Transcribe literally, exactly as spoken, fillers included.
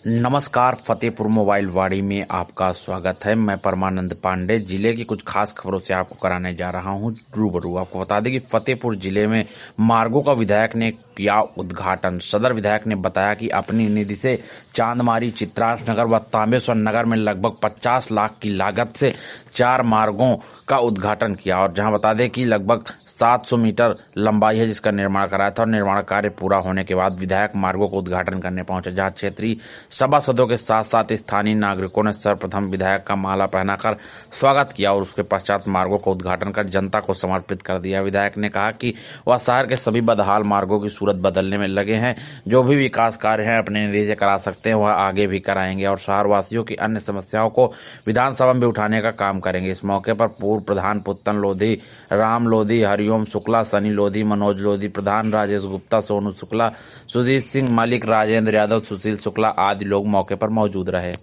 नमस्कार, फतेहपुर मोबाइल वाड़ी में आपका स्वागत है। मैं परमानंद पांडे जिले की कुछ खास खबरों से आपको कराने जा रहा हूं रूबरू। आपको बता दें कि फतेहपुर जिले में मार्गों का विधायक ने किया उद्घाटन। सदर विधायक ने बताया कि अपनी निधि से चांदमारी, चित्रांश नगर व तांबेश्वर नगर में लगभग पचास लाख की लागत से चार मार्गों का उद्घाटन किया और जहां बता दें कि लगभग सात सौ मीटर लंबाई है जिसका निर्माण कराया था और निर्माण कार्य पूरा होने के बाद विधायक मार्गों को उद्घाटन करने पहुंचे, जहां क्षेत्रीय सभासदों के साथ साथ स्थानीय नागरिकों ने सर्वप्रथम विधायक का माला पहनाकर स्वागत किया और उसके पश्चात मार्गों का उद्घाटन कर जनता को समर्पित कर दिया। विधायक ने कहा कि वह शहर के सभी बदहाल मार्गों की सूरत बदलने में लगे हैं। जो भी विकास कार्य है अपने निधि से करा सकते हैं वह आगे भी कराएंगे और शहरवासियों की अन्य समस्याओं को विधानसभा में उठाने का काम करेंगे। इस मौके पर पूर्व प्रधान पुत्तन लोधी, राम लोधी, हरिओम शुक्ला, सनी लोधी, मनोज लोधी, प्रधान राजेश गुप्ता, सोनू शुक्ला, सुजीत सिंह, मलिक, राजेंद्र यादव, सुशील शुक्ला आदि लोग मौके पर मौजूद रहे।